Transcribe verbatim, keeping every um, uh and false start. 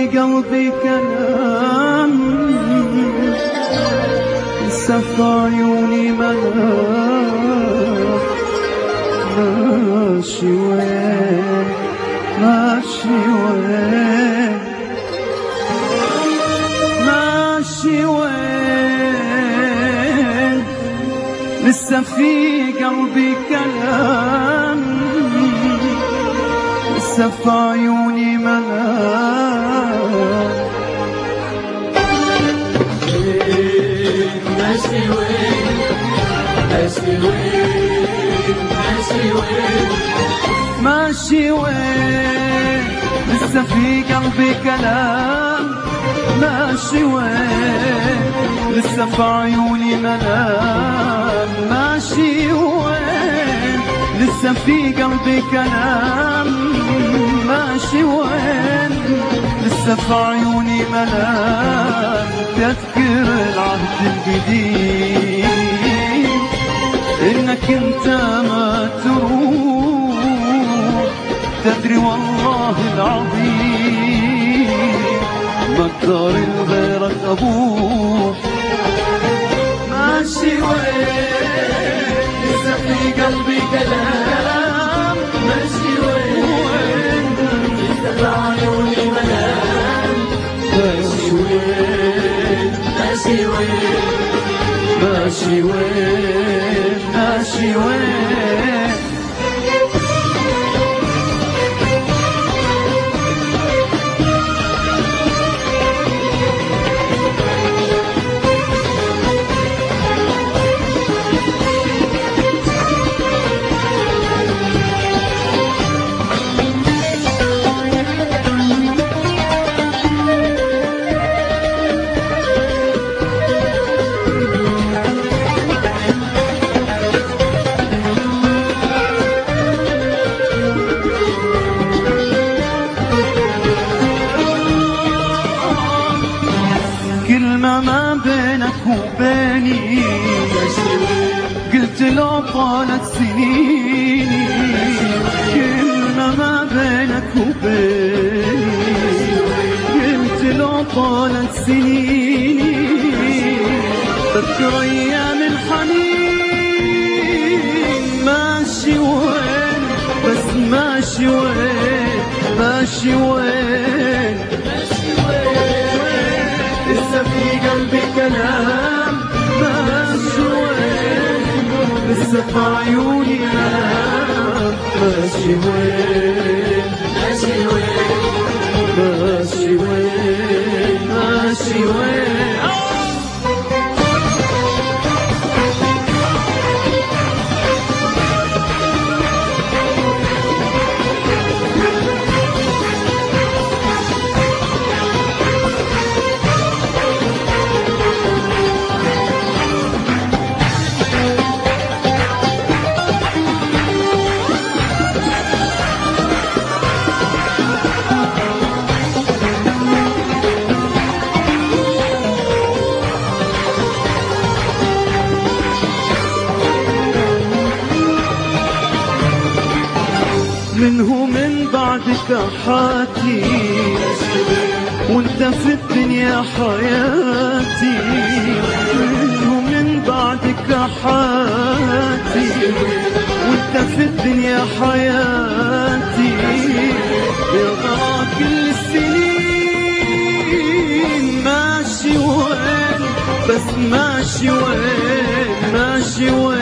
قلبي كلام، لسه في عيوني ملام. ماشي وين ماشي وين ماشي وين، لسه في قلبي كلام، لسه في عيوني ملام. ماشي وين ماشي وين ماشي وين ماشي وين، لسه في قلبي كلام. ماشي وين، لسه في عيوني ملام. ماشي وين، لسه في قلبي كلام. ماشي وين، لسه في عيوني ملام. تذكر العهد القديم، إنك انت ما تروح. تدري والله العظيم ما اقدر لغيرك ابوح. ماشي وين، لسه في قلبي كلام. ماشي وين، لسه في عيوني ملام. ماشي وين ماشي وين ماشي وين ماشي وين. كلمة ما بينك وبيني، قلت لو طالت سنيني. كلمة ما بينك وبيني، قلت لو طالت سنيني. فكر أيام الحنين. ماشي وين بس ماشي وين ماشي وين، لسه في قلبي كلام. ماشي وين، لسه في عيوني ملام. ماشي وين ماشي وين ماشي وين ماشي وين. منه من بعدك حياتي، وانت في الدنيا حياتي. منه من بعدك حياتي، وانت في الدنيا حياتي. يا ضاع كل السنين. ماشي وين بس ماشي وين ماشي وين